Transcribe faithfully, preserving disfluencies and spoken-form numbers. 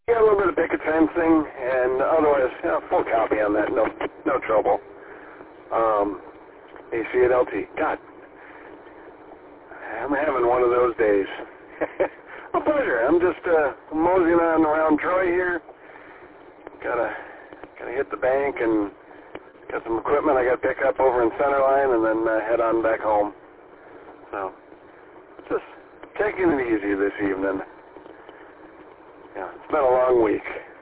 Yeah, a little bit of picket fencing, and otherwise, you know, full copy on that. No, no trouble. Um, A C at L T. God, I'm having one of those days. A pleasure. I'm just uh, moseying on around Troy here. Gotta, gotta hit the bank and got some equipment I got to pick up over in Centerline, and then uh, head on back home. So, just taking it easy this evening. Yeah, it's been a long week.